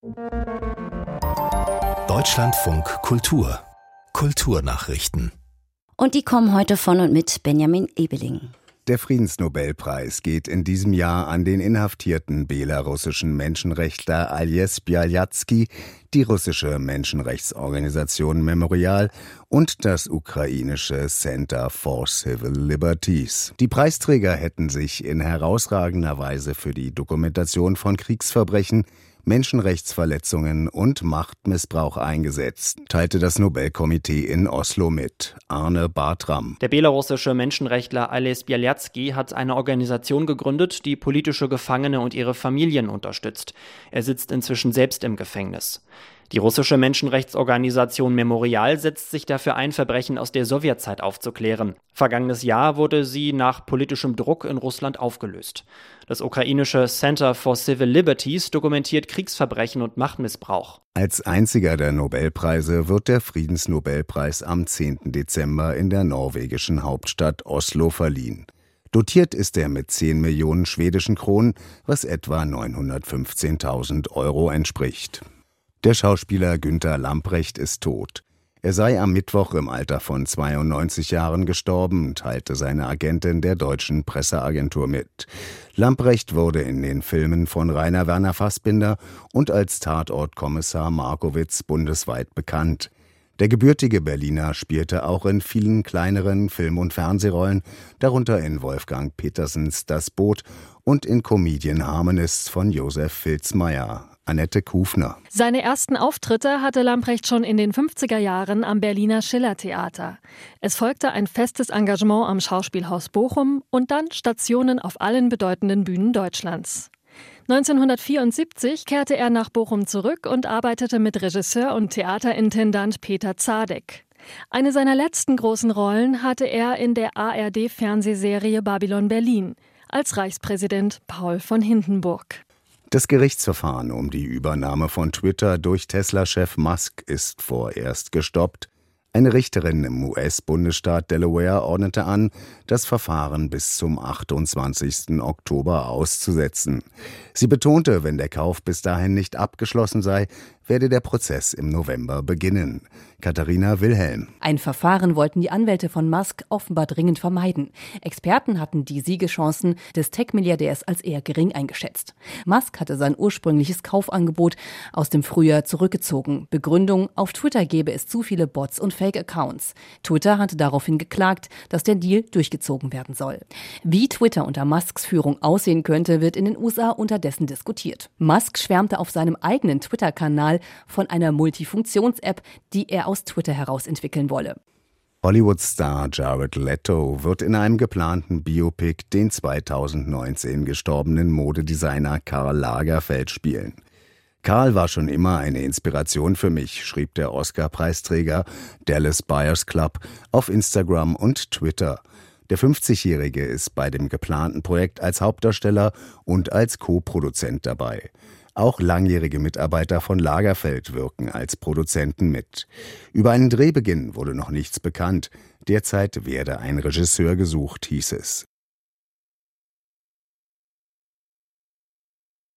Deutschlandfunk Kultur. Kulturnachrichten. Und die kommen heute von und mit Benjamin Ebeling. Der Friedensnobelpreis geht in diesem Jahr an den inhaftierten belarussischen Menschenrechtler Ales Bialyatsky, die russische Menschenrechtsorganisation Memorial und das ukrainische Center for Civil Liberties. Die Preisträger hätten sich in herausragender Weise für die Dokumentation von Kriegsverbrechen, Menschenrechtsverletzungen und Machtmissbrauch eingesetzt, teilte das Nobelkomitee in Oslo mit. Arne Bartram. Der belarussische Menschenrechtler Ales Bialyatsky hat eine Organisation gegründet, die politische Gefangene und ihre Familien unterstützt. Er sitzt inzwischen selbst im Gefängnis. Die russische Menschenrechtsorganisation Memorial setzt sich dafür ein, Verbrechen aus der Sowjetzeit aufzuklären. Vergangenes Jahr wurde sie nach politischem Druck in Russland aufgelöst. Das ukrainische Center for Civil Liberties dokumentiert Kriegsverbrechen und Machtmissbrauch. Als einziger der Nobelpreise wird der Friedensnobelpreis am 10. Dezember in der norwegischen Hauptstadt Oslo verliehen. Dotiert ist er mit 10 Millionen schwedischen Kronen, was etwa 915.000 Euro entspricht. Der Schauspieler Günter Lamprecht ist tot. Er sei am Mittwoch im Alter von 92 Jahren gestorben, teilte seine Agentin der deutschen Presseagentur mit. Lamprecht wurde in den Filmen von Rainer Werner Fassbinder und als Tatortkommissar Markowitz bundesweit bekannt. Der gebürtige Berliner spielte auch in vielen kleineren Film- und Fernsehrollen, darunter in Wolfgang Petersens Das Boot und in Comedian Harmonists von Josef Filzmaier. Annette Kufner. Seine ersten Auftritte hatte Lamprecht schon in den 50er Jahren am Berliner Schillertheater. Es folgte ein festes Engagement am Schauspielhaus Bochum und dann Stationen auf allen bedeutenden Bühnen Deutschlands. 1974 kehrte er nach Bochum zurück und arbeitete mit Regisseur und Theaterintendant Peter Zadek. Eine seiner letzten großen Rollen hatte er in der ARD-Fernsehserie Babylon Berlin als Reichspräsident Paul von Hindenburg. Das Gerichtsverfahren um die Übernahme von Twitter durch Tesla-Chef Musk ist vorerst gestoppt. Eine Richterin im US-Bundesstaat Delaware ordnete an, das Verfahren bis zum 28. Oktober auszusetzen. Sie betonte, wenn der Kauf bis dahin nicht abgeschlossen sei, werde der Prozess im November beginnen. Katharina Wilhelm. Ein Verfahren wollten die Anwälte von Musk offenbar dringend vermeiden. Experten hatten die Siegeschancen des Tech-Milliardärs als eher gering eingeschätzt. Musk hatte sein ursprüngliches Kaufangebot aus dem Frühjahr zurückgezogen. Begründung: Auf Twitter gebe es zu viele Bots und Fake-Accounts. Twitter hatte daraufhin geklagt, dass der Deal durchgezogen werden soll. Wie Twitter unter Musks Führung aussehen könnte, wird in den USA unterdessen diskutiert. Musk schwärmte auf seinem eigenen Twitter-Kanal von einer Multifunktions-App, die er aus Twitter heraus entwickeln wolle. Hollywood-Star Jared Leto wird in einem geplanten Biopic den 2019 gestorbenen Modedesigner Karl Lagerfeld spielen. Karl war schon immer eine Inspiration für mich, schrieb der Oscar-Preisträger Dallas Buyers Club auf Instagram und Twitter. Der 50-Jährige ist bei dem geplanten Projekt als Hauptdarsteller und als Co-Produzent dabei. Auch langjährige Mitarbeiter von Lagerfeld wirken als Produzenten mit. Über einen Drehbeginn wurde noch nichts bekannt. Derzeit werde ein Regisseur gesucht, hieß es.